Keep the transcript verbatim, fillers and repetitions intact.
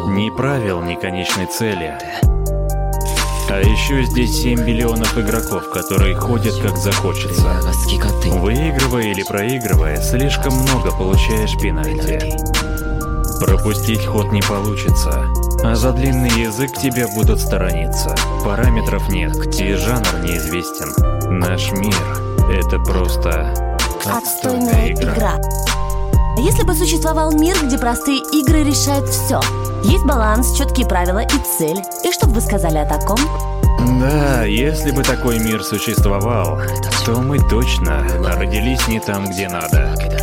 Ни правил, ни конечной цели. А еще здесь семь миллионов игроков, которые ходят как захочется. Выигрывая или проигрывая, слишком много получаешь пенальти. Пропустить ход не получится, а за длинный язык тебя будут сторониться. Параметров нет, и жанр неизвестен. Наш мир — это просто отстойная игра. игра. Если бы существовал мир, где простые игры решают все, есть баланс, четкие правила и цель, и что бы вы сказали о таком? Да, если бы такой мир существовал, то мы точно родились не там, где надо.